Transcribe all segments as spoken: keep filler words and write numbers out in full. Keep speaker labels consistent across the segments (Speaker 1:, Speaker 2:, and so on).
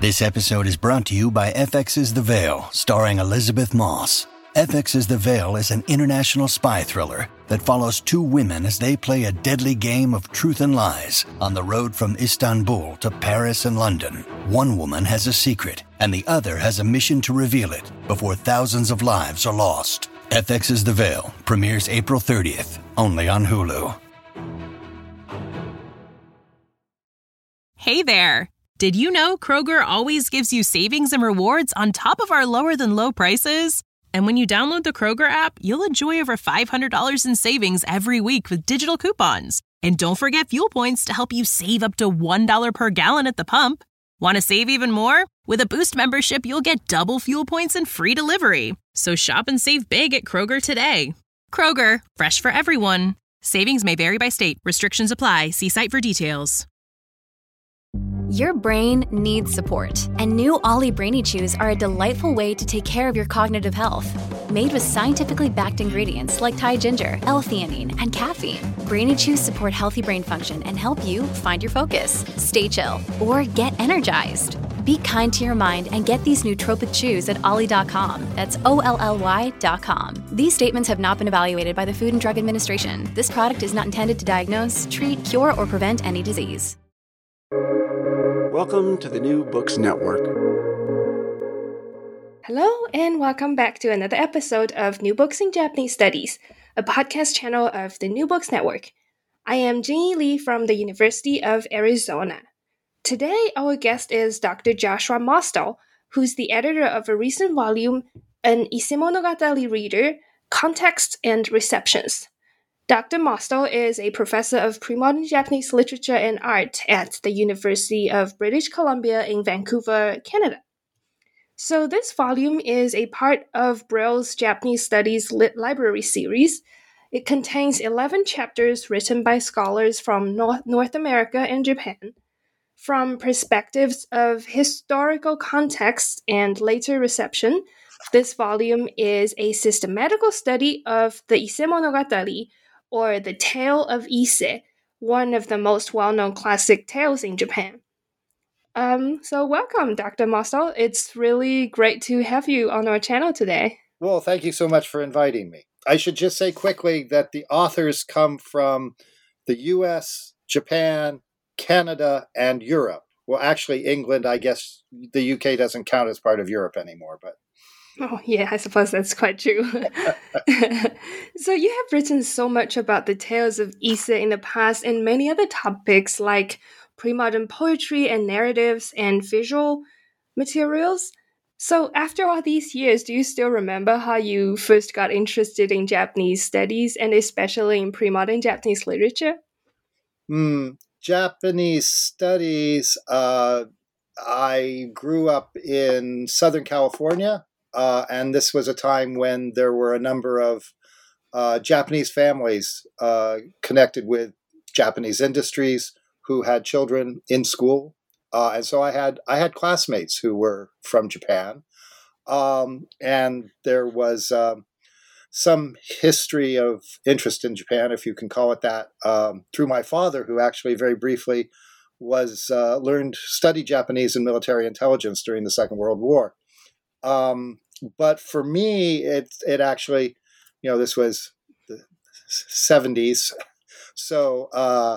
Speaker 1: This episode is brought to you by F X's The Veil, starring Elizabeth Moss. F X's The Veil is an international spy thriller that follows two women as they play a deadly game of truth and lies on the road from Istanbul to Paris and London. One woman has a secret, and the other has a mission to reveal it before thousands of lives are lost. F X's The Veil premieres April thirtieth, only on Hulu.
Speaker 2: Hey there! Did you know Kroger always gives you savings and rewards on top of our lower-than-low prices? And when you download the Kroger app, you'll enjoy over five hundred dollars in savings every week with digital coupons. And don't forget fuel points to help you save up to one dollar per gallon at the pump. Want to save even more? With a Boost membership, you'll get double fuel points and free delivery. So shop and save big at Kroger today. Kroger, fresh for everyone. Savings may vary by state. Restrictions apply. See site for details.
Speaker 3: Your brain needs support, and new Ollie Brainy Chews are a delightful way to take care of your cognitive health. Made with scientifically backed ingredients like Thai ginger, L-theanine, and caffeine, Brainy Chews support healthy brain function and help you find your focus, stay chill, or get energized. Be kind to your mind and get these nootropic chews at ollie dot com. That's O L L Y dot com. These statements have not been evaluated by the Food and Drug Administration. This product is not intended to diagnose, treat, cure, or prevent any disease.
Speaker 4: Welcome to the New Books Network.
Speaker 5: Hello, and welcome back to another episode of New Books in Japanese Studies, a podcast channel of the New Books Network. I am Jinyi Lee from the University of Arizona. Today, our guest is Doctor Joshua Mostel, who's the editor of a recent volume, An Ise Monogatari Reader, Context and Receptions. Doctor Mostel is a professor of pre-modern Japanese literature and art at the University of British Columbia in Vancouver, Canada. So this volume is a part of Braille's Japanese Studies Lit Library series. It contains eleven chapters written by scholars from North, North America and Japan. From perspectives of historical context and later reception, this volume is a systematical study of the Ise Monogatari, or The Tale of Ise, one of the most well-known classic tales in Japan. Um, so welcome, Doctor Mostel. It's really great to have you on our channel today.
Speaker 6: Well, thank you so much for inviting me. I should just say quickly that the authors come from the U S, Japan, Canada, and Europe. Well, actually, England, I guess the U K doesn't count as part of Europe anymore, but
Speaker 5: Oh, yeah, I suppose that's quite true. So you have written so much about the tales of Ise in the past and many other topics like pre-modern poetry and narratives and visual materials. So after all these years, do you still remember how you first got interested in Japanese studies and especially in pre-modern Japanese literature?
Speaker 6: Hmm, Japanese studies, uh, I grew up in Southern California. Uh, and this was a time when there were a number of uh, Japanese families uh, connected with Japanese industries who had children in school, uh, and so I had I had classmates who were from Japan, um, and there was um, some history of interest in Japan, if you can call it that, um, through my father, who actually very briefly was uh, learned studied Japanese in military intelligence during the Second World War. Um, but for me, it it actually, you know, this was the seventies, so uh,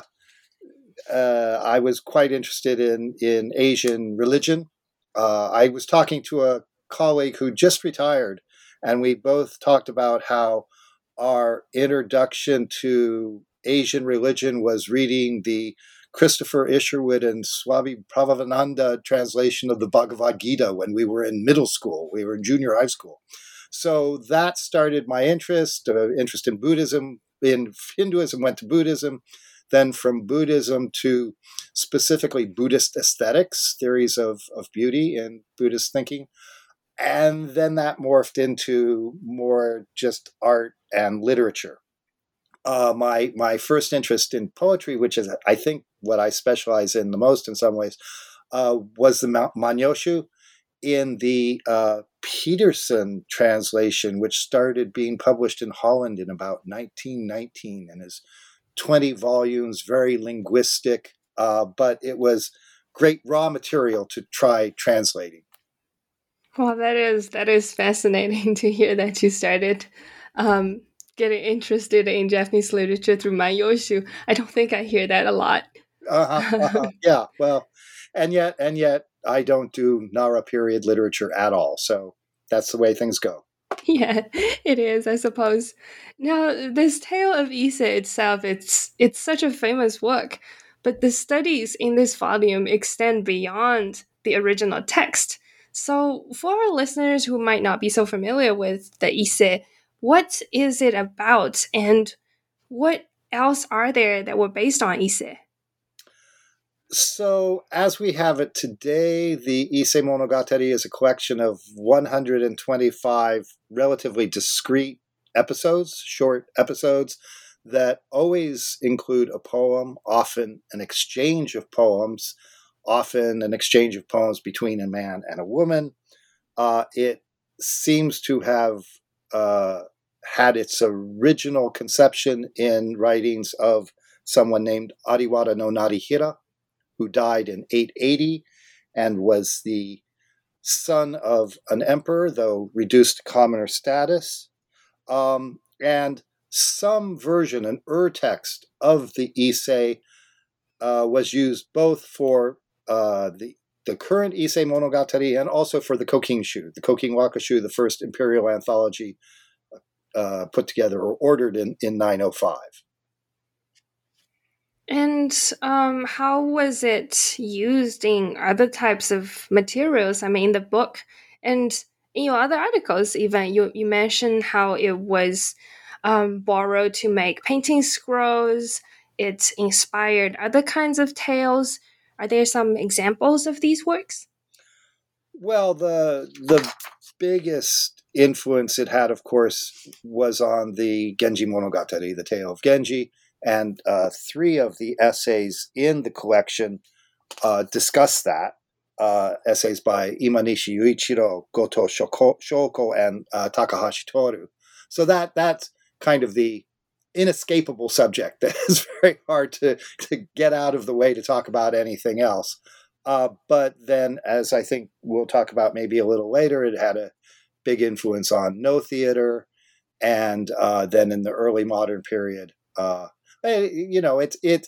Speaker 6: uh, I was quite interested in in Asian religion. Uh, I was talking to a colleague who just retired, and we both talked about how our introduction to Asian religion was reading the Christopher Isherwood and Swami Prabhavananda translation of the Bhagavad Gita when we were in middle school. We were in junior high school. So that started my interest, uh, interest in Buddhism. In Hinduism, went to Buddhism. Then from Buddhism to specifically Buddhist aesthetics, theories of, of beauty and Buddhist thinking. And then that morphed into more just art and literature. Uh, my my first interest in poetry, which is, I think, what I specialize in the most in some ways, uh, was the Ma- Manyoshu in the uh, Peterson translation, which started being published in Holland in about nineteen nineteen and is twenty volumes, very linguistic, uh, but it was great raw material to try translating.
Speaker 5: Well, that is that is fascinating to hear that you started um, getting interested in Japanese literature through Manyoshu. I don't think I hear that a lot.
Speaker 6: Uh-huh, uh-huh. Yeah, well, and yet, and yet, I don't do Nara period literature at all. So that's the way things go.
Speaker 5: Yeah, it is, I suppose. Now, this tale of Ise itself, it's it's such a famous work, but the studies in this volume extend beyond the original text. So, for our listeners who might not be so familiar with the Ise, what is it about, and what else are there that were based on Ise?
Speaker 6: So, as we have it today, the Ise Monogatari is a collection of one hundred twenty-five relatively discrete episodes, short episodes, that always include a poem, often an exchange of poems, often an exchange of poems between a man and a woman. Uh, it seems to have uh, had its original conception in writings of someone named Ariwara no Narihira, who died in eight eighty and was the son of an emperor, though reduced to commoner status. Um, and some version, an ur-text of the Ise, uh, was used both for uh, the, the current Ise Monogatari and also for the Kokinshu, the Kokin Wakashu, the first imperial anthology uh, put together or ordered in, in nine oh five.
Speaker 5: And um, how was it used in other types of materials? I mean, in the book and in your other articles, even you, you mentioned how it was um, borrowed to make painting scrolls. It inspired other kinds of tales. Are there some examples of these works?
Speaker 6: Well, the the biggest influence it had, of course, was on the Genji Monogatari, the tale of Genji. And uh, three of the essays in the collection uh, discuss that. Uh, essays by Imanishi Yuichiro, Goto Shoko, Shoko and uh, Takahashi Toru. So that that's kind of the inescapable subject that is very hard to, to get out of the way to talk about anything else. Uh, but then, as I think we'll talk about maybe a little later, it had a big influence on Noh theater. And uh, then in the early modern period, uh, you know, it's it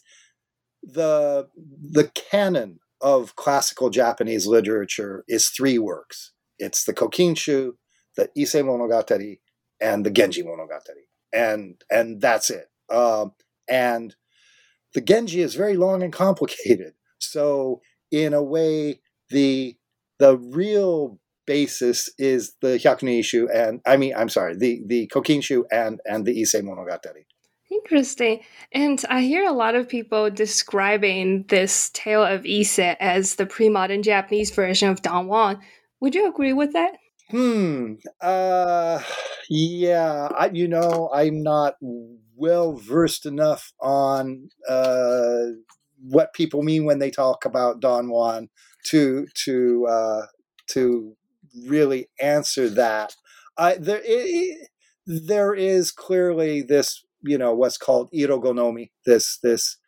Speaker 6: the the canon of classical Japanese literature is three works. It's the Kokinshu, the Ise Monogatari, and the Genji Monogatari, and and that's it. Um, and the Genji is very long and complicated. So in a way, the the real basis is the Hyakunin-Isshu, and I mean, I'm sorry, the the Kokinshu and and the Ise Monogatari.
Speaker 5: Interesting. And I hear a lot of people describing this tale of Ise as the pre-modern Japanese version of Don Juan. Would you agree with that?
Speaker 6: Hmm. Uh, yeah. I, you know, I'm not well versed enough on uh, what people mean when they talk about Don Juan to to uh, to really answer that. I there it, there is clearly this, you know, what's called irogonomi, this this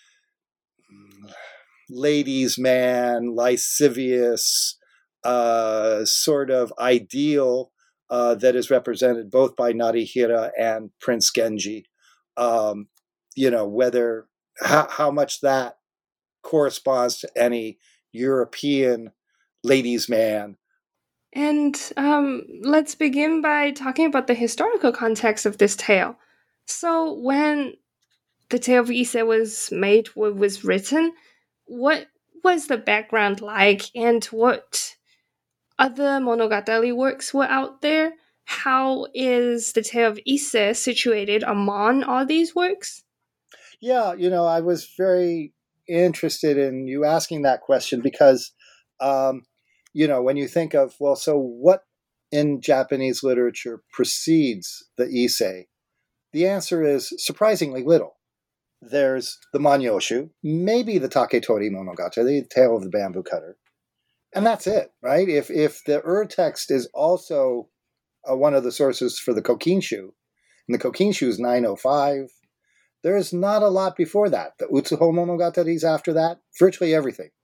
Speaker 6: ladies' man, lascivious uh, sort of ideal uh, that is represented both by Narihira and Prince Genji. Um, you know, whether how, how much that corresponds to any European ladies' man.
Speaker 5: And um, let's begin by talking about the historical context of this tale. So when the tale of Ise was made, was written, what was the background like, and what other monogatari works were out there? How is the tale of Ise situated among all these works?
Speaker 6: Yeah, you know, I was very interested in you asking that question because, um, you know, when you think of, well, so what in Japanese literature precedes the Ise? The answer is surprisingly little. There's the Manyoshu, maybe the Taketori Monogatari, the Tale of the Bamboo Cutter, and that's it, right? If if the ur-text is also uh, one of the sources for the Kokinshu, and the Kokinshu is nine oh five, there is not a lot before that. The Utsuho Monogatari is after that. Virtually everything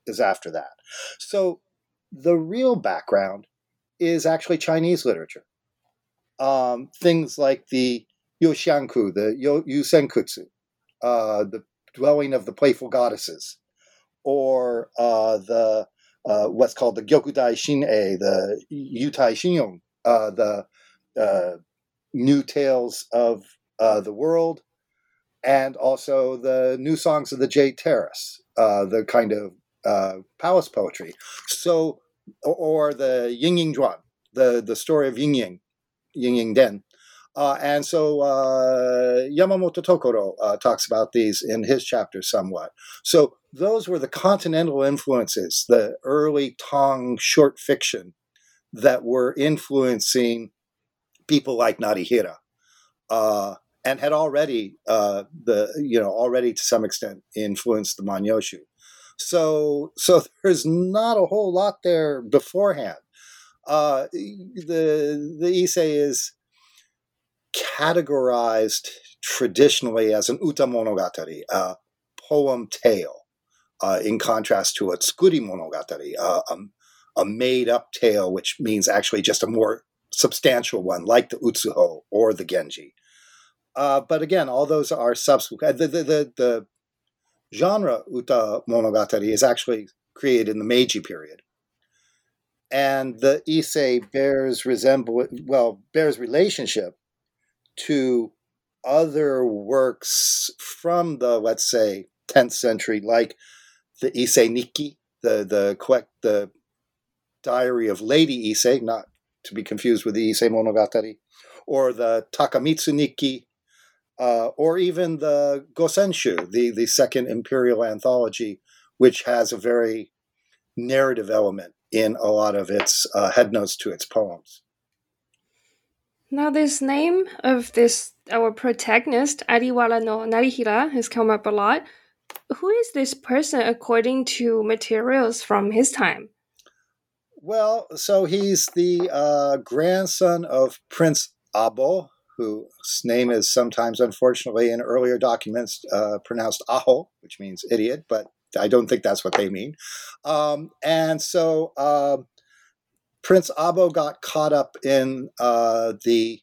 Speaker 6: is after that. So the real background is actually Chinese literature. Um, things like the Yoshanku, the Yo- Yusenkutsu, uh, the dwelling of the playful goddesses, or uh, the uh, what's called the Gyokudai Shin-ei, the Yutai Shinyong, uh, the uh, new tales of uh, the world, and also the new songs of the Jade Terrace, uh, the kind of uh, palace poetry. So, or the Ying Ying Zhuan, the, the story of Ying Ying, Ying Ying Den. Uh, and so uh, Yamamoto Tokoro uh, talks about these in his chapter somewhat. So those were the continental influences, the early Tang short fiction that were influencing people like Narihira, uh, and had already uh, the you know already to some extent influenced the Manyoshu. So so there's not a whole lot there beforehand. Uh, the the Issei is categorized traditionally as an uta monogatari, a poem tale, uh, in contrast to a tsukuri monogatari, uh, a, a made-up tale, which means actually just a more substantial one, like the Utsuho or the Genji. Uh, but again, all those are subsequent. The, the, the, the genre uta monogatari is actually created in the Meiji period. And the Issei bears resemblance, well, bears relationship to other works from the, let's say, tenth century, like the Issei Nikki, the the the diary of Lady Issei, not to be confused with the Issei Monogatari, or the Takamitsu Nikki, uh, or even the Gosenshu, the, the second imperial anthology, which has a very narrative element in a lot of its uh, headnotes to its poems.
Speaker 5: Now, this name of this, our protagonist, Ariwara no Narihira, has come up a lot. Who is this person according to materials from his time?
Speaker 6: Well, so he's the uh, grandson of Prince Abo, whose name is sometimes, unfortunately, in earlier documents uh, pronounced Aho, which means idiot, but I don't think that's what they mean. Um, and so uh, Prince Abo got caught up in uh, the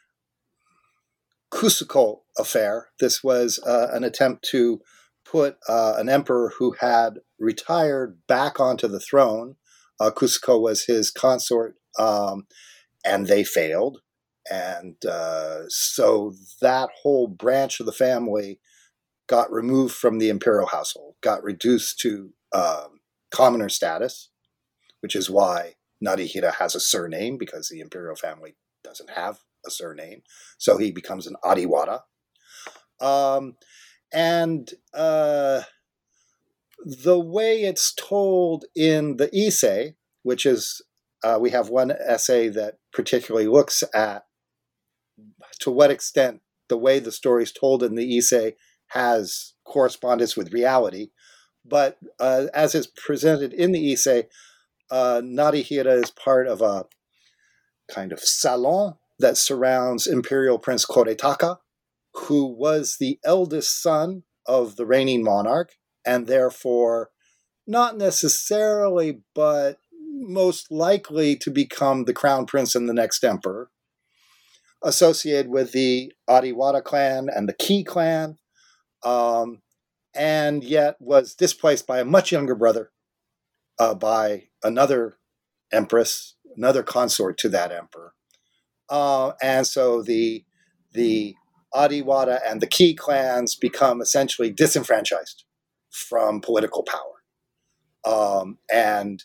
Speaker 6: Kusuko affair. This was uh, an attempt to put uh, an emperor who had retired back onto the throne. Uh, Kusuko was his consort, um, and they failed. And uh, so that whole branch of the family got removed from the imperial household, got reduced to um, commoner status, which is why Narihira has a surname, because the imperial family doesn't have a surname. So he becomes an Ariwara. Um, and uh, the way it's told in the Issei, which is, uh, we have one essay that particularly looks at to what extent the way the story is told in the Issei has correspondence with reality. But uh, as is presented in the Issei, uh, Narihira is part of a kind of salon that surrounds Imperial Prince Koretaka, who was the eldest son of the reigning monarch, and therefore not necessarily, but most likely to become the crown prince and the next emperor, associated with the Ariwara clan and the Ki clan, um, and yet was displaced by a much younger brother, uh, by another empress, another consort to that emperor. Uh, and so the the Ariwara and the Ki clans become essentially disenfranchised from political power. Um, and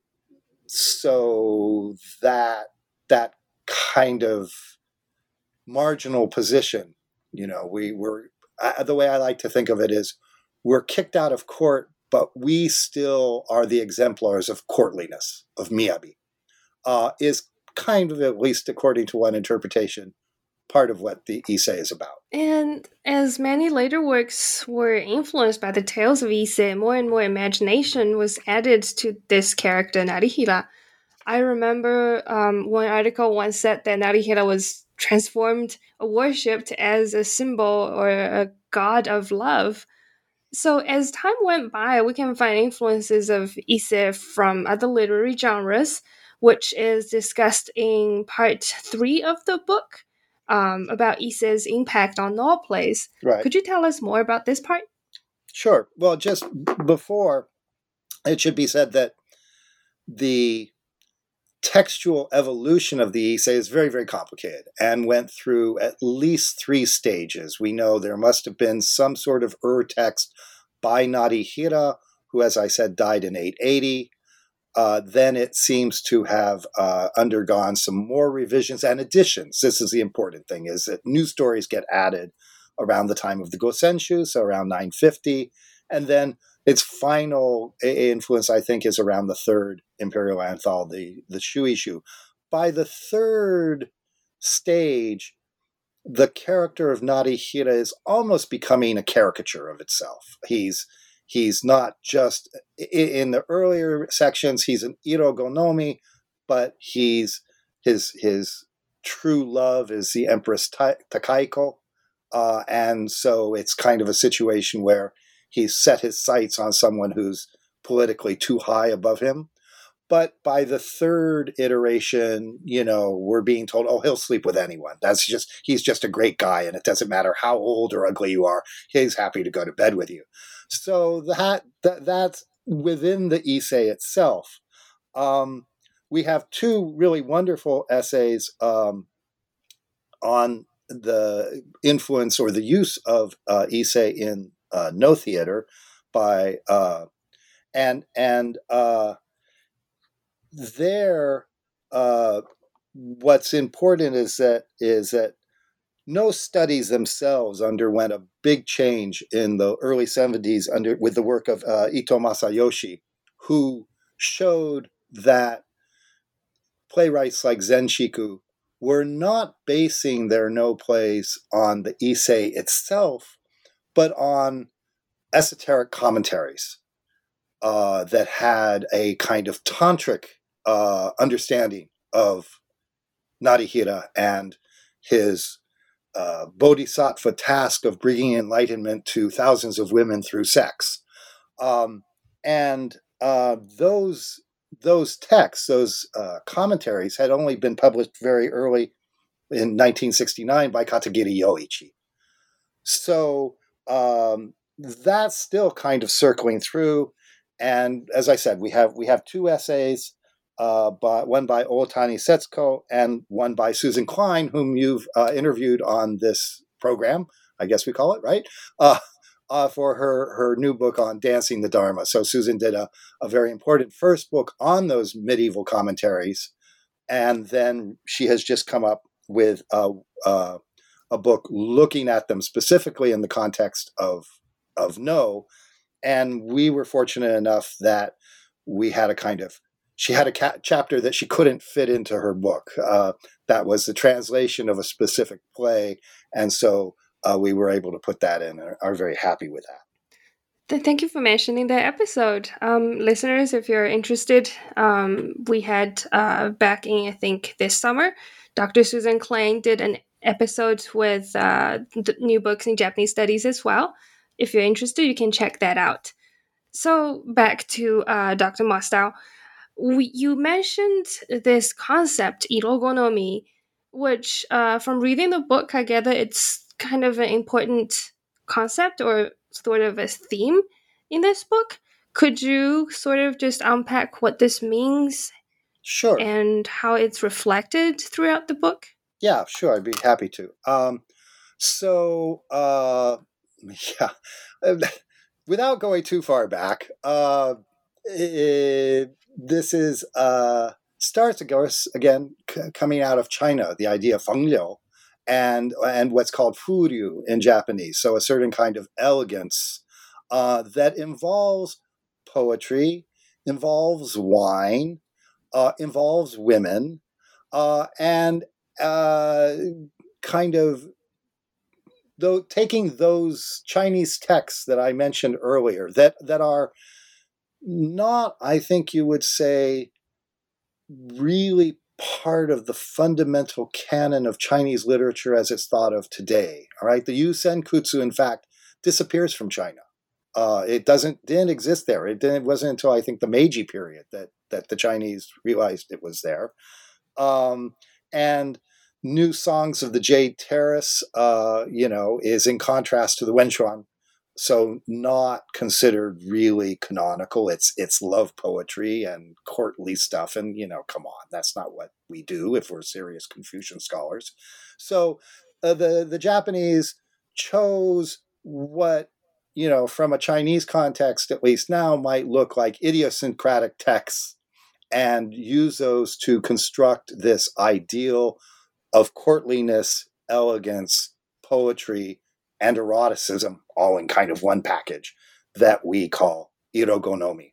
Speaker 6: so that that kind of marginal position, you know, we were, uh, the way I like to think of it is, we're kicked out of court, but we still are the exemplars of courtliness, of miyabi, uh, is kind of, at least according to one interpretation, part of what the Issei is about.
Speaker 5: And as many later works were influenced by the tales of Issei, more and more imagination was added to this character, Narihira. I remember um, one article once said that Narihira was transformed or worshipped as a symbol or a god of love. So as time went by, we can find influences of issei from other literary genres, which is discussed in part three of the book um, about issei's impact on all plays.
Speaker 6: Right.
Speaker 5: Could you tell us more about this part?
Speaker 6: Sure. Well, just before, it should be said that the textual evolution of the issei is very, very complicated and went through at least three stages. We know there must have been some sort of ur-text by Narihira, who, as I said, died in eight eighty. Uh, then it seems to have uh, undergone some more revisions and additions. This is the important thing, is that new stories get added around the time of the Gosenshu, so around nine fifty. And then its final influence, I think, is around the third imperial anthology, the Shueishu. By the third stage, the character of Narihira is almost becoming a caricature of itself. He's he's not just, in the earlier sections, he's an Irogonomi, but he's his his true love is the Empress Takaiko. Uh, and so it's kind of a situation where he's set his sights on someone who's politically too high above him. But by the third iteration, you know, we're being told, oh, he'll sleep with anyone. That's just, he's just a great guy, and it doesn't matter how old or ugly you are. He's happy to go to bed with you. So that, that that's within the issei itself. Um, we have two really wonderful essays um, on the influence or the use of uh, issei in uh, no theater by uh, and and uh, there uh, what's important is that is that no studies themselves underwent a big change in the early seventies under with the work of uh, Ito Masayoshi, who showed that playwrights like Zenshiku were not basing their no plays on the issei itself, but on esoteric commentaries uh, that had a kind of tantric uh, understanding of Narihira and his uh, bodhisattva task of bringing enlightenment to thousands of women through sex. Um, and uh, those those texts, those uh, commentaries, had only been published very early in nineteen sixty-nine by Katagiri Yoichi. So um, that's still kind of circling through. And as I said, we have we have two essays, uh, by, one by Otani Setsuko and one by Susan Klein, whom you've uh, interviewed on this program, I guess we call it, right? Uh, uh, for her, her new book on Dancing the Dharma. So Susan did a, a very important first book on those medieval commentaries. And then she has just come up with a, a, a book looking at them specifically in the context of, of No. And we were fortunate enough that we had a kind of, she had a ca- chapter that she couldn't fit into her book. Uh, that was the translation of a specific play. And so uh, we were able to put that in and are very happy with that.
Speaker 5: Thank you for mentioning that episode. Um, listeners, if you're interested, um, we had uh, back in, I think, this summer, Doctor Susan Klein did an episode with uh, New Books in Japanese Studies as well. If you're interested, you can check that out. So back to uh, Doctor Mostow. We, you mentioned this concept, Irogonomi, which uh, from reading the book, I gather it's kind of an important concept or sort of a theme in this book. Could you sort of just unpack what this means?
Speaker 6: Sure.
Speaker 5: And how it's reflected throughout the book?
Speaker 6: Yeah, sure. I'd be happy to. Um, so, uh, yeah, without going too far back, uh, it, this is uh, starts again c- coming out of China, the idea of fengliu, and and what's called furyu in Japanese. So a certain kind of elegance uh, that involves poetry, involves wine, uh, involves women, uh, and uh, kind of though taking those Chinese texts that I mentioned earlier that that are not, I think you would say, really part of the fundamental canon of Chinese literature as it's thought of today. All right, the Yu Senkutsu, in fact, disappears from China Uh, it doesn't didn't exist there. It didn't. It wasn't until I think the Meiji period that that the Chinese realized it was there. Um, and New Songs of the Jade Terrace, uh, you know, is in contrast to the Wenchuan, so not considered really canonical. It's it's love poetry and courtly stuff, and you know, come on, that's not what we do if we're serious Confucian scholars. So uh, the the Japanese chose what, you know, from a Chinese context, at least now, might look like idiosyncratic texts and use those to construct this ideal of courtliness, elegance, poetry, and eroticism, all in kind of one package that we call Irogonomi,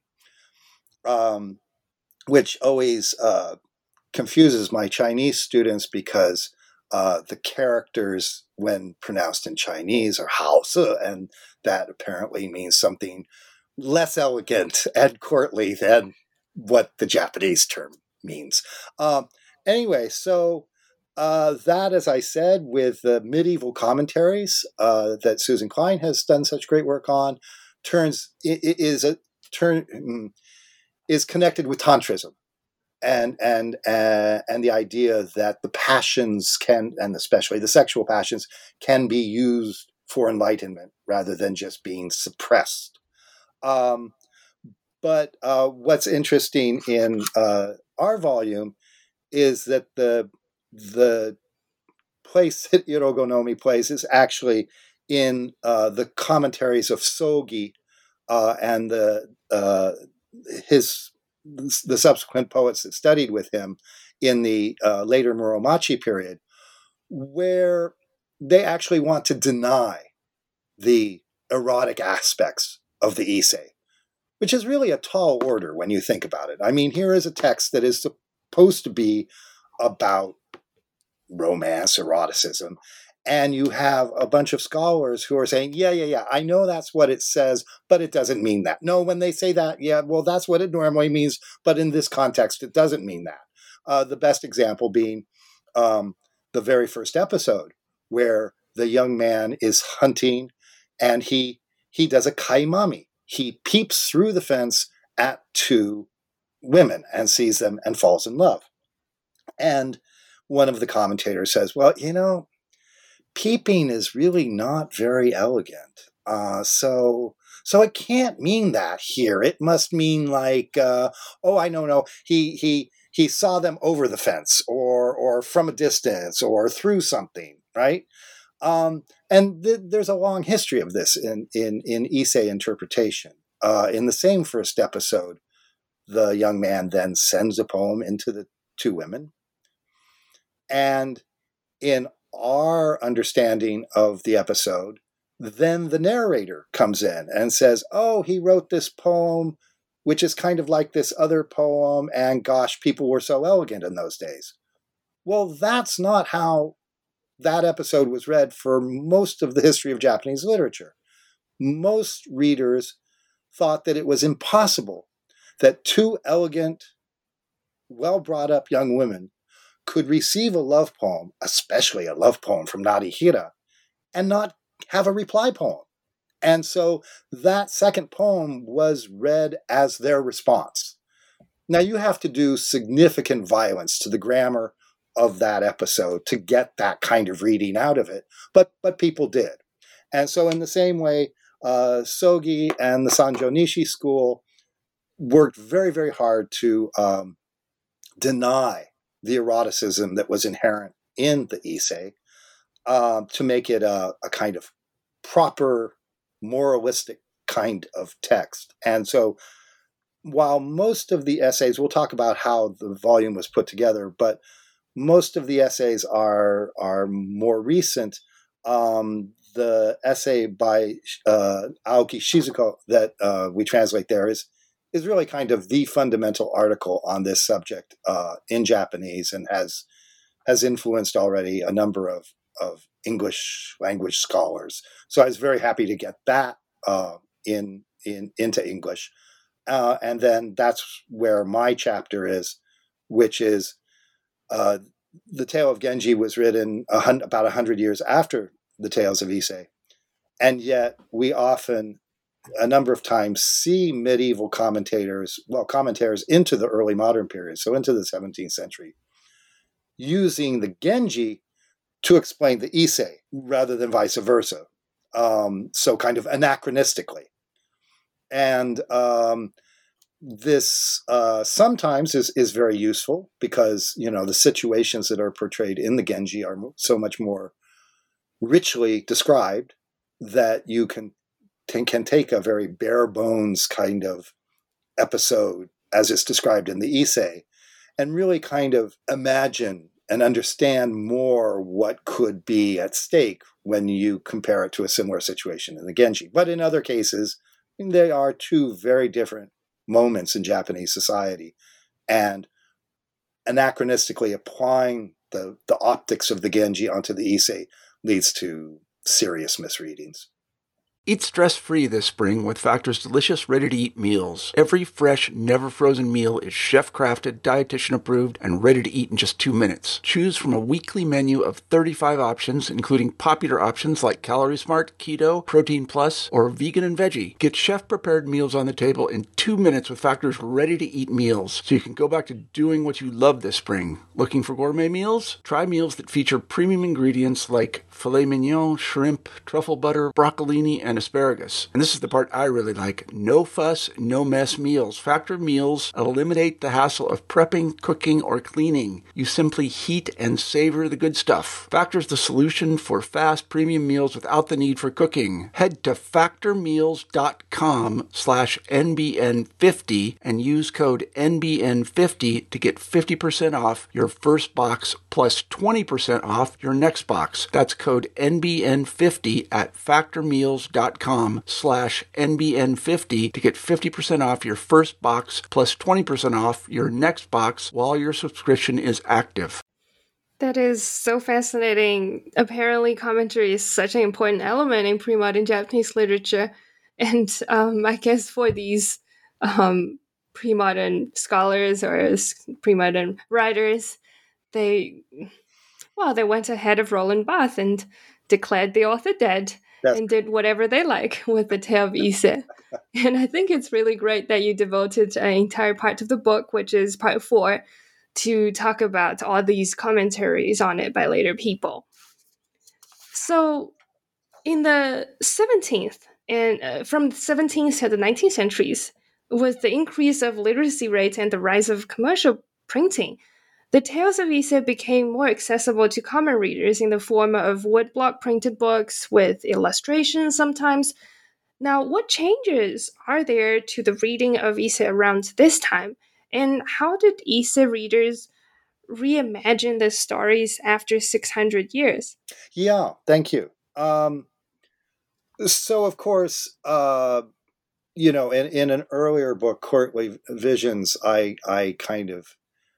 Speaker 6: um, which always uh, confuses my Chinese students because uh, the characters, when pronounced in Chinese, are Haose, and that apparently means something less elegant and courtly than what the Japanese term means. Um, anyway, so uh, that, as I said, with the medieval commentaries uh, that Susan Klein has done such great work on, turns it, it is a turn is connected with Tantrism. And and uh, and the idea that the passions can, and especially the sexual passions, can be used for enlightenment rather than just being suppressed. Um, but uh, what's interesting in uh, our volume is that the the place that Irogonomi plays is actually in uh, the commentaries of Sogi uh, and the uh, his. the subsequent poets that studied with him in the uh, later Muromachi period, where they actually want to deny the erotic aspects of the Issei, which is really a tall order when you think about it. I mean, here is a text that is supposed to be about romance, eroticism, and you have a bunch of scholars who are saying, yeah, yeah, yeah, I know that's what it says, but it doesn't mean that. No, when they say that, yeah, well, that's what it normally means, but in this context, it doesn't mean that. Uh, the best example being um, the very first episode, where the young man is hunting, and he he does a kaimami. He peeps through the fence at two women and sees them and falls in love. And one of the commentators says, well, you know, peeping is really not very elegant. Uh, so so it can't mean that here. It must mean like, uh, oh, I know, no, he he he saw them over the fence or or from a distance or through something, right? Um, and th- there's a long history of this in, in, in Issei interpretation. Uh, in the same first episode, the young man then sends a poem into the two women. And in our understanding of the episode, then the narrator comes in and says, oh, he wrote this poem, which is kind of like this other poem, and gosh, people were so elegant in those days. Well, that's not how that episode was read for most of the history of Japanese literature. Most readers thought that it was impossible that two elegant, well-brought-up young women could receive a love poem, especially a love poem from Narihira, and not have a reply poem. And so that second poem was read as their response. Now, you have to do significant violence to the grammar of that episode to get that kind of reading out of it, but but people did. And so in the same way, uh, Sogi and the Sanjo Nishi school worked very, very hard to um, deny the eroticism that was inherent in the Issei, uh, to make it a, a kind of proper, moralistic kind of text. And so while most of the essays, we'll talk about how the volume was put together, but most of the essays are, are more recent. Um, the essay by uh, Aoki Shizuko that uh, we translate there is is really kind of the fundamental article on this subject uh, in Japanese, and has has influenced already a number of, of English language scholars. So I was very happy to get that uh, in in into English. Uh, and then that's where my chapter is, which is uh, the Tale of Genji was written a hun- about one hundred years after the Tales of Issei. And yet we often a number of times see medieval commentators, well, commentators into the early modern period, so into the seventeenth century, using the Genji to explain the Issei rather than vice versa. Um, so kind of anachronistically. And um, this uh, sometimes is, is very useful because, you know, the situations that are portrayed in the Genji are so much more richly described that you can, can take a very bare bones kind of episode as it's described in the Issei and really kind of imagine and understand more what could be at stake when you compare it to a similar situation in the Genji. But in other cases, they are two very different moments in Japanese society. And anachronistically applying the, the optics of the Genji onto the Issei leads to serious misreadings.
Speaker 4: Eat stress-free this spring with Factor's delicious, ready-to-eat meals. Every fresh, never-frozen meal is chef-crafted, dietitian-approved, and ready to eat in just two minutes. Choose from a weekly menu of thirty-five options, including popular options like Calorie Smart, Keto, Protein Plus, or Vegan and Veggie. Get chef-prepared meals on the table in two minutes with Factor's ready-to-eat meals, so you can go back to doing what you love this spring. Looking for gourmet meals? Try meals that feature premium ingredients like filet mignon, shrimp, truffle butter, broccolini, and asparagus. And this is the part I really like. No fuss, no mess meals. Factor meals eliminate the hassle of prepping, cooking, or cleaning. You simply heat and savor the good stuff. Factor's the solution for fast premium meals without the need for cooking. Head to factormeals.com slash NBN50 and use code N B N fifty to get fifty percent off your first box plus twenty percent off your next box. That's code N B N fifty at factormeals.com slash N B N fifty to get fifty percent off your first box plus twenty percent off your next box while your subscription is active.
Speaker 5: That is so fascinating. Apparently, commentary is such an important element in pre-modern Japanese literature. And um, I guess for these um, pre-modern scholars or pre-modern writers, they, well, they went ahead of Roland Barthes and declared the author dead. That's and did whatever they like with the tale of Issei. And I think it's really great that you devoted an entire part of the book, which is part four, to talk about all these commentaries on it by later people. So in the seventeenth, and uh, from the seventeenth to the nineteenth centuries, with the increase of literacy rates and the rise of commercial printing, the Tales of Issei became more accessible to common readers in the form of woodblock printed books with illustrations sometimes. Now, what changes are there to the reading of Issei around this time? And how did Issei readers reimagine the stories after six hundred years?
Speaker 6: Yeah, thank you. Um, so, of course, uh, you know, in, in an earlier book, Courtly Visions, I, I kind of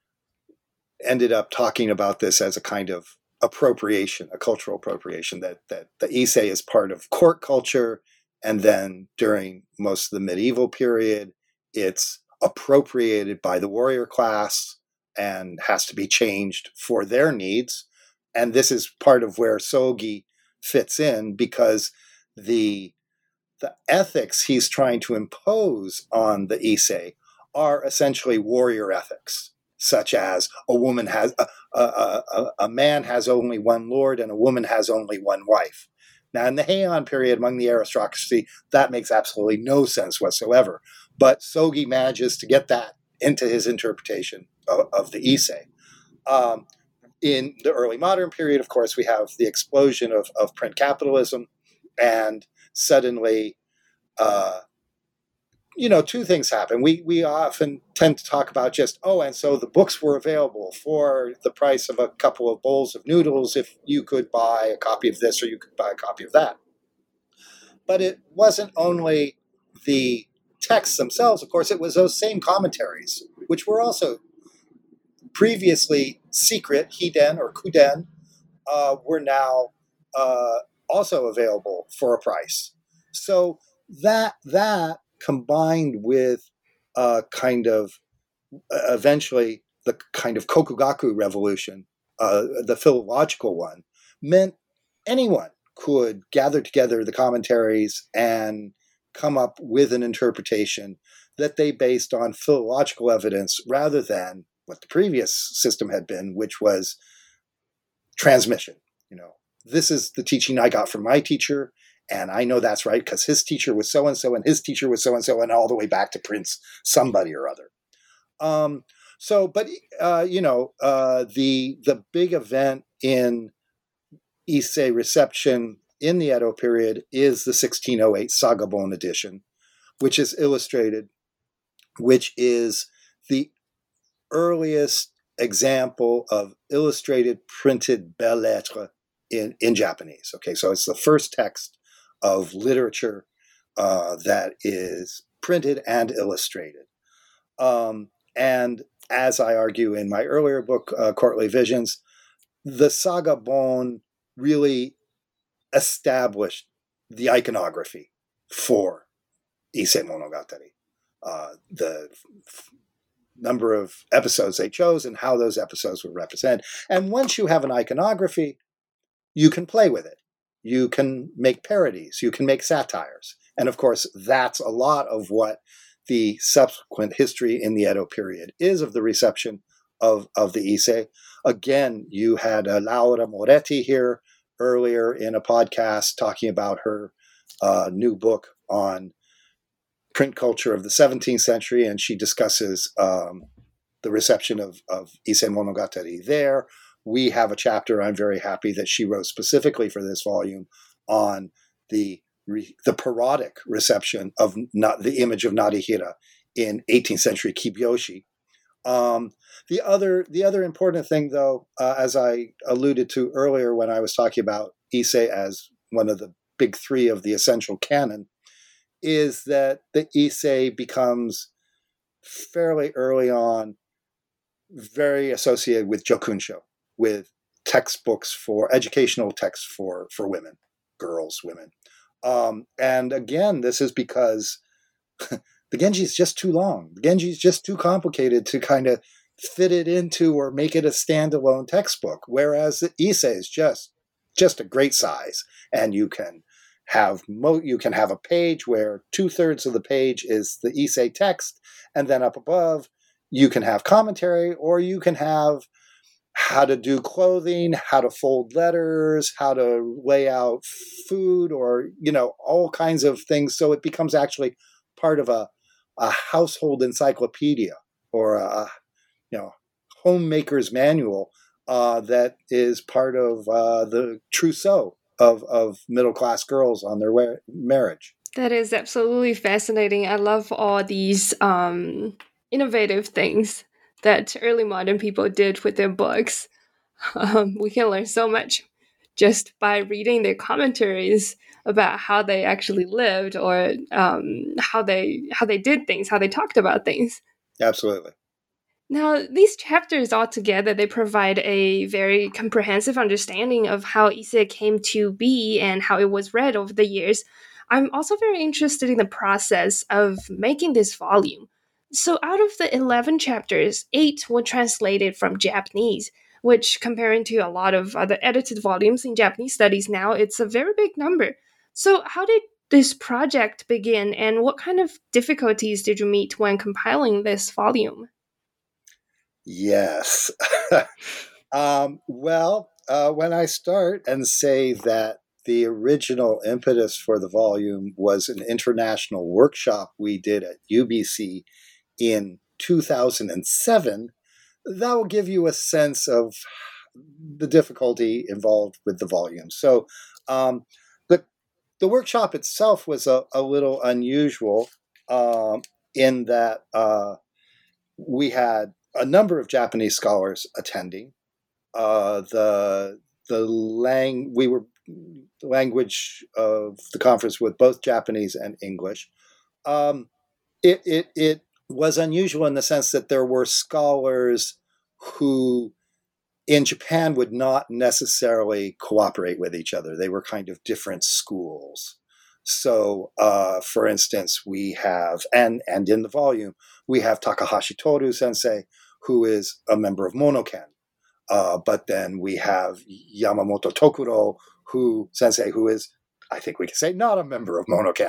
Speaker 6: ended up talking about this as a kind of appropriation, a cultural appropriation, that that the Issei is part of court culture, and then during most of the medieval period, it's appropriated by the warrior class and has to be changed for their needs. And this is part of where Sogi fits in, because the the ethics he's trying to impose on the Issei are essentially warrior ethics, such as a woman has a, a, a, a man has only one lord and a woman has only one wife. Now, in the Heian period, among the aristocracy, that makes absolutely no sense whatsoever. But Sogi manages to get that into his interpretation of, of the Issei. Um, in the early modern period, of course, we have the explosion of, of print capitalism, and suddenly, uh, you know, two things happen. We we often tend to talk about just, oh, and so the books were available for the price of a couple of bowls of noodles if you could buy a copy of this or you could buy a copy of that. But it wasn't only the texts themselves, of course, it was those same commentaries, which were also previously secret, hiden or kuden, uh, were now uh, also available for a price. So that that combined with uh, kind of uh, eventually the kind of Kokugaku revolution, uh, the philological one, meant anyone could gather together the commentaries and come up with an interpretation that they based on philological evidence rather than what the previous system had been, which was transmission. You know, this is the teaching I got from my teacher, and I know that's right because his teacher was so-and-so, and his teacher was so-and-so, and all the way back to Prince somebody or other. Um, so, but, uh, you know, uh, the the big event in Issei reception in the Edo period is the sixteen oh eight Sagabon edition, which is illustrated, which is the earliest example of illustrated printed belles lettres in, in Japanese. Okay, so it's the first text of literature uh, that is printed and illustrated. Um, and as I argue in my earlier book, uh, Courtly Visions, the Sagabon really established the iconography for Issei Monogatari. Uh, the f- number of episodes they chose and how those episodes would represent. And once you have an iconography, you can play with it. You can make parodies. You can make satires. And of course, that's a lot of what the subsequent history in the Edo period is of the reception of, of the Issei. Again, you had uh, Laura Moretti here earlier in a podcast talking about her uh, new book on print culture of the seventeenth century, and she discusses um, the reception of, of Issei Monogatari there. We have a chapter, I'm very happy, that she wrote specifically for this volume on the re, the parodic reception of not, the image of Narihira in eighteenth century Kibyoushi. Um, the other the other important thing, though, uh, as I alluded to earlier when I was talking about Issei as one of the big three of the essential canon, is that the Issei becomes fairly early on very associated with Jokunsho, with textbooks for educational texts for, for women, girls, women. Um, and again, this is because the Genji is just too long. The Genji is just too complicated to kind of fit it into or make it a standalone textbook, whereas the Issei is just, just a great size, and you can have mo- you can have a page where two-thirds of the page is the Issei text, and then up above you can have commentary, or you can have how to do clothing, how to fold letters, how to lay out food, or, you know, all kinds of things. So it becomes actually part of a, a household encyclopedia, or a, you know, homemaker's manual uh, that is part of uh, the trousseau of, of middle-class girls on their way, marriage.
Speaker 5: That is absolutely fascinating. I love all these um, innovative things that early modern people did with their books. Um, we can learn so much just by reading their commentaries about how they actually lived, or um, how they how they did things, how they talked about things.
Speaker 6: Absolutely.
Speaker 5: Now, these chapters all together, they provide a very comprehensive understanding of how Issei came to be and how it was read over the years. I'm also very interested in the process of making this volume. So out of the eleven chapters, eight were translated from Japanese, which, comparing to a lot of other edited volumes in Japanese studies now, it's a very big number. So how did this project begin, and what kind of difficulties did you meet when compiling this volume?
Speaker 6: Yes. um, well, uh, when I start and say that the original impetus for the volume was an international workshop we did at U B C in two thousand seven, that will give you a sense of the difficulty involved with the volume. So um, the, the workshop itself was a, a little unusual um, in that uh, we had a number of Japanese scholars attending. Uh, the the lang we were the language of the conference with both Japanese and English. Um, it it it was unusual in the sense that there were scholars who in Japan would not necessarily cooperate with each other. They were kind of different schools. So, uh, for instance, we have, and and in the volume, we have Takahashi Toru sensei, who is a member of Monoken. Uh, but then we have Yamamoto Tokuro, who sensei, who is, I think we can say, not a member of Monoken.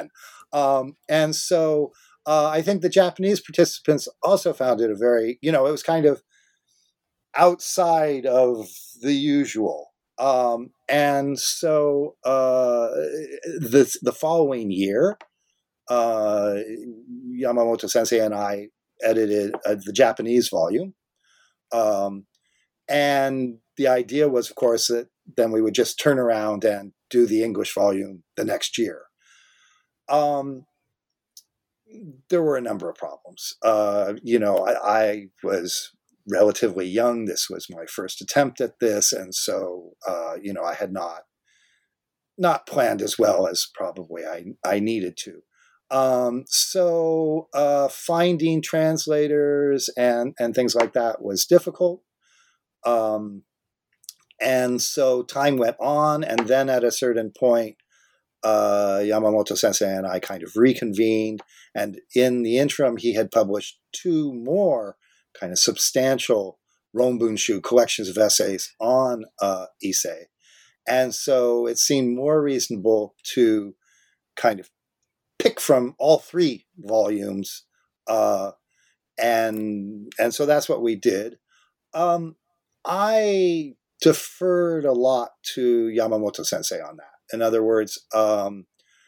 Speaker 6: Um, and so uh, I think the Japanese participants also found it a very, you know, it was kind of outside of the usual. Um, and so uh, the, the following year, uh, Yamamoto Sensei and I edited uh, the Japanese volume. Um, and the idea was, of course, that then we would just turn around and do the English volume the next year. Um, there were a number of problems. Uh, you know, I, I was relatively young. This was my first attempt at this. And so, uh, you know, I had not not planned as well as probably I, I needed to. Um, so uh, finding translators and, and things like that was difficult. Um, and so time went on, and then at a certain point, uh, Yamamoto Sensei and I kind of reconvened, and in the interim, he had published two more kind of substantial Ronbunshu collections of essays on uh, Issei. And so it seemed more reasonable to kind of pick from all three volumes, uh, and and so that's what we did. Um, I deferred a lot to Yamamoto Sensei on that. In other words, um,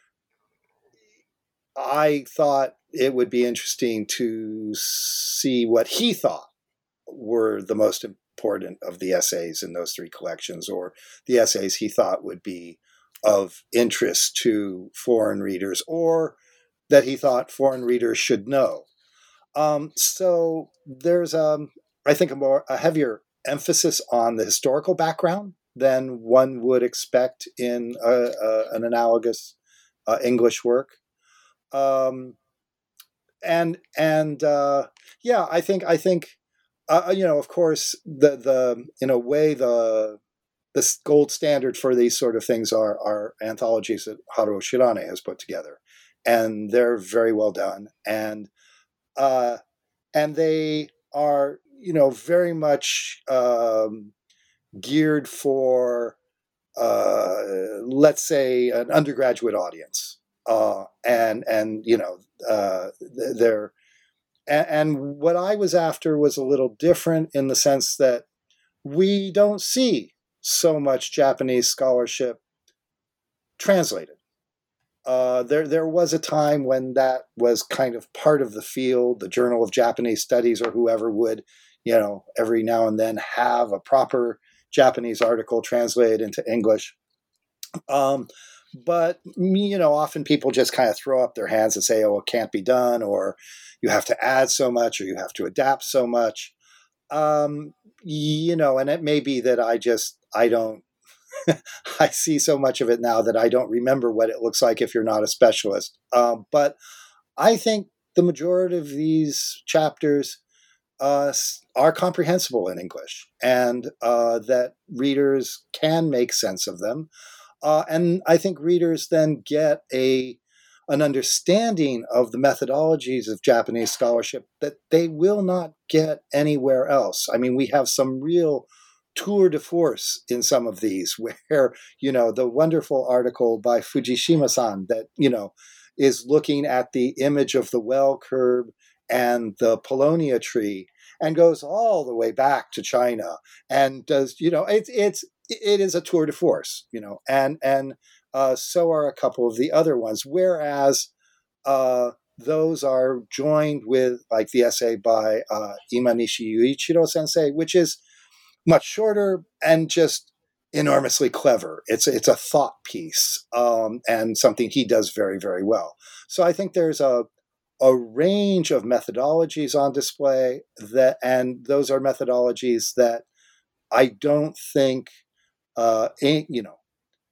Speaker 6: I thought it would be interesting to see what he thought were the most important of the essays in those three collections, or the essays he thought would be of interest to foreign readers, or that he thought foreign readers should know. Um, so there's, um, I think, a more a heavier emphasis on the historical background than one would expect in a, a, an analogous uh, English work. Um, and and uh, yeah, I think I think uh, you know, of course, the the in a way the the gold standard for these sort of things are are anthologies that Haruo Shirane has put together, and they're very well done, and uh, and they are, you know, very much um, geared for, uh, let's say, an undergraduate audience, uh, and and you know, uh, they're and, and what I was after was a little different in the sense that we don't see so much Japanese scholarship translated. Uh, there, there was a time when that was kind of part of the field. The Journal of Japanese Studies or whoever would, you know, every now and then have a proper Japanese article translated into English. Um, but, you know, often people just kind of throw up their hands and say, oh, it can't be done, or you have to add so much, or you have to adapt so much. Um, you know, and it may be that I just, I don't, I see so much of it now that I don't remember what it looks like if you're not a specialist. Um, but I think the majority of these chapters uh, are comprehensible in English, and uh, that readers can make sense of them. Uh, and I think readers then get a an understanding of the methodologies of Japanese scholarship that they will not get anywhere else. I mean, we have some real tour de force in some of these, where, you know, the wonderful article by Fujishima-san that, you know, is looking at the image of the well curb and the Paulownia tree and goes all the way back to China and does, you know, it's, it's, it is a tour de force, you know, and, and uh, so are a couple of the other ones. Whereas uh, those are joined with, like, the essay by uh, Imanishi Yuichiro sensei, which is much shorter and just enormously clever. It's it's a thought piece, um, and something he does very, very well. So I think there's a a range of methodologies on display, that, and those are methodologies that I don't think uh, you know,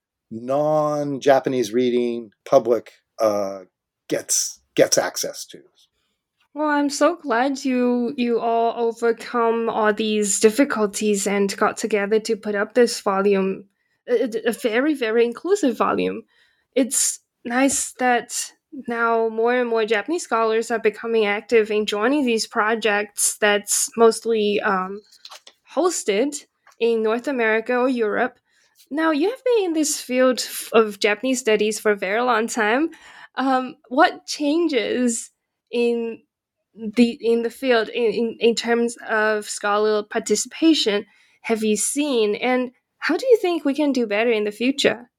Speaker 6: non-Japanese reading public uh, gets gets access to.
Speaker 5: Well, I'm so glad you you all overcome all these difficulties and got together to put up this volume, a, a very, very inclusive volume. It's nice that now more and more Japanese scholars are becoming active in joining these projects that's mostly um, hosted in North America or Europe. Now, you have been in this field of Japanese studies for a very long time. Um, what changes in the in the field in, in, in terms of scholarly participation have you seen, and how do you think we can do better in the future?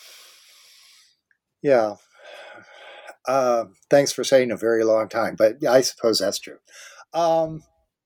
Speaker 6: Yeah. Uh, thanks for saying a very long time, but I suppose that's true. Um,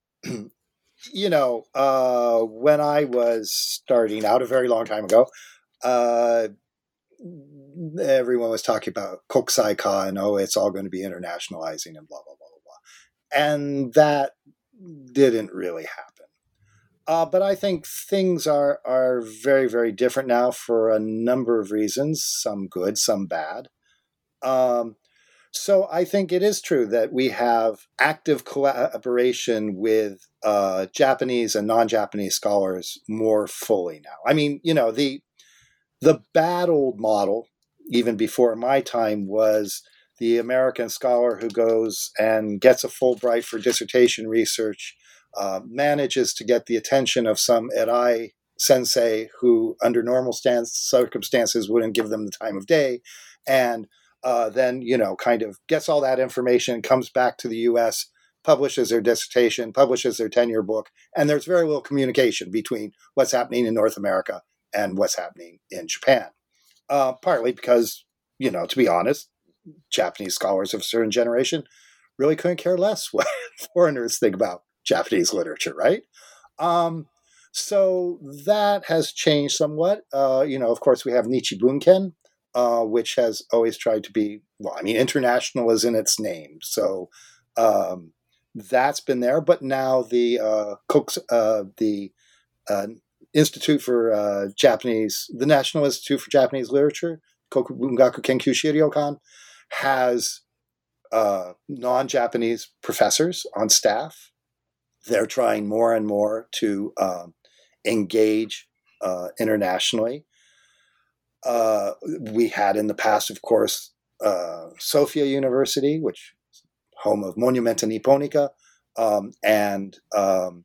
Speaker 6: you know, uh, when I was starting out a very long time ago, uh, everyone was talking about kokusai and oh, it's all going to be internationalizing and blah, blah, blah, blah, blah. And that didn't really happen. Uh, but I think things are, are very, very different now for a number of reasons, some good, some bad. Um, so I think it is true that we have active collaboration with uh, Japanese and non-Japanese scholars more fully now. I mean, you know, the the bad old model, even before my time, was the American scholar who goes and gets a Fulbright for dissertation research, uh, manages to get the attention of some Erai sensei who, under normal stance, circumstances, wouldn't give them the time of day, and uh, then, you know, kind of gets all that information, comes back to the U S, publishes their dissertation, publishes their tenure book, and there's very little communication between what's happening in North America and what's happening in Japan. Uh, partly because, you know, to be honest, Japanese scholars of a certain generation really couldn't care less what foreigners think about Japanese literature, right? Um, so that has changed somewhat. Uh, you know, of course, we have Nichi Bunken, uh, which has always tried to be, well, I mean, international is in its name. So um, that's been there. But now the uh, Koks, uh, the uh, Institute for uh, Japanese, the National Institute for Japanese Literature, Koku Bungaku Kenkyu Shiryokan, has uh, non-Japanese professors on staff. They're trying more and more to um, engage uh, internationally. Uh, we had in the past, of course, uh, Sophia University, which is home of Monumenta Nipponica, um, and um,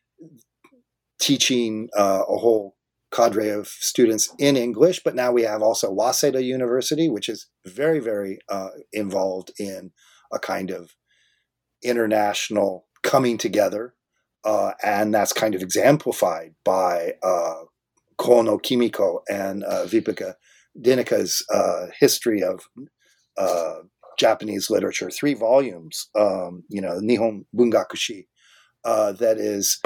Speaker 6: teaching uh, a whole cadre of students in English. But now we have also Waseda University, which is very, very uh, involved in a kind of international coming together. Uh, and that's kind of exemplified by uh, Kono Kimiko and uh, Vipika Dinika's uh, history of uh, Japanese literature, three volumes, um, you know, Nihon Bungakushi, uh, that is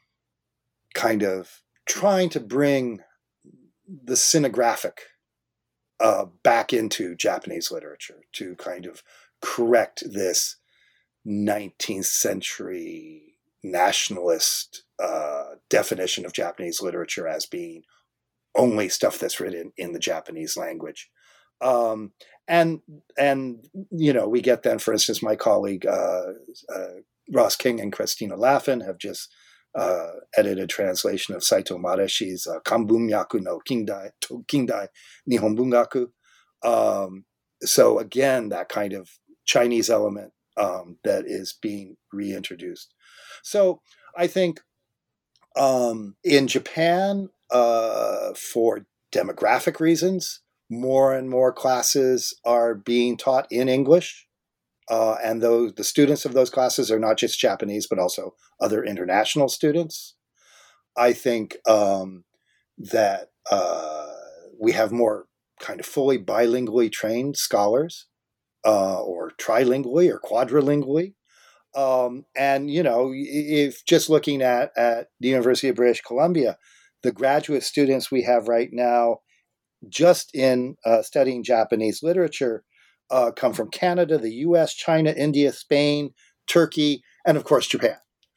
Speaker 6: kind of trying to bring the cinegraphic uh, back into Japanese literature to kind of correct this nineteenth century nationalist uh, definition of Japanese literature as being only stuff that's written in the Japanese language. Um, and, and, you know, we get then, for instance, my colleague, uh, uh, Ross King and Christina Laffin have just uh, edited translation of Saito Mareshi's uh, Kanbunmyaku no Kindai, Kindai Nihon Bungaku. Um, so again, that kind of Chinese element um, that is being reintroduced. So I think um, in Japan, uh, for demographic reasons, more and more classes are being taught in English. Uh, and those, the students of those classes are not just Japanese, but also other international students. I think um, that uh, we have more kind of fully bilingually trained scholars, uh, or trilingually or quadrilingually. Um, and, you know, if just looking at, at the University of British Columbia, the graduate students we have right now just in uh, studying Japanese literature uh, come from Canada, the U S, China, India, Spain, Turkey, and of course, Japan.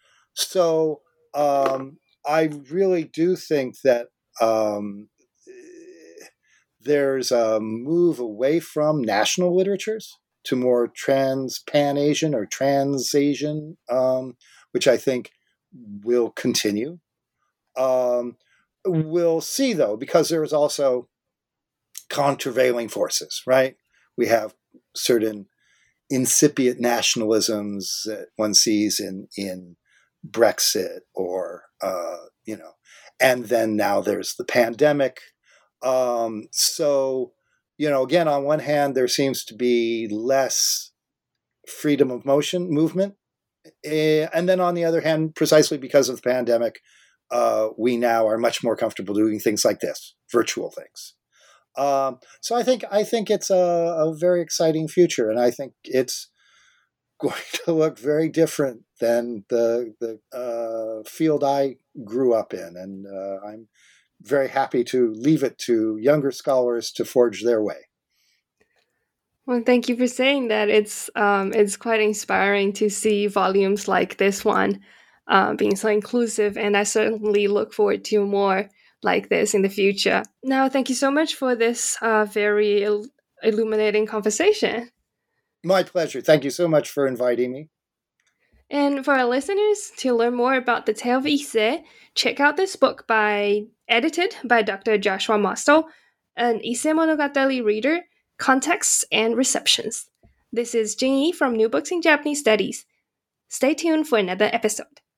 Speaker 6: So um, I really do think that um, there's a move away from national literatures to more trans-Pan-Asian or trans-Asian, um, which I think will continue. Um, we'll see, though, because there's also countervailing forces, right? We have certain incipient nationalisms that one sees in, in Brexit or, uh, you know, and then now there's the pandemic. Um, so, you know, again, on one hand, there seems to be less freedom of motion, movement. Uh, and then on the other hand, precisely because of the pandemic, uh, we now are much more comfortable doing things like this, virtual things. Um, so I think I think it's a, a very exciting future, and I think it's going to look very different than the the uh, field I grew up in, and uh, I'm very happy to leave it to younger scholars to forge their way.
Speaker 5: Well, thank you for saying that. It's um, it's quite inspiring to see volumes like this one uh, being so inclusive, and I certainly look forward to more like this in the future. Now, thank you so much for this uh, very il- illuminating conversation.
Speaker 6: My pleasure. Thank you so much for inviting me.
Speaker 5: And for our listeners, to learn more about the Tale of Ise, check out this book by edited by Doctor Joshua Mostel, an Ise Monogatari reader, Contexts and Receptions. This is Jing Yi from New Books in Japanese Studies. Stay tuned for another episode.